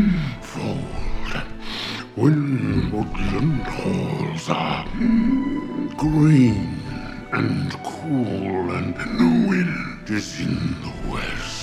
fold. When woodland halls are green and cool, and the wind is in the west.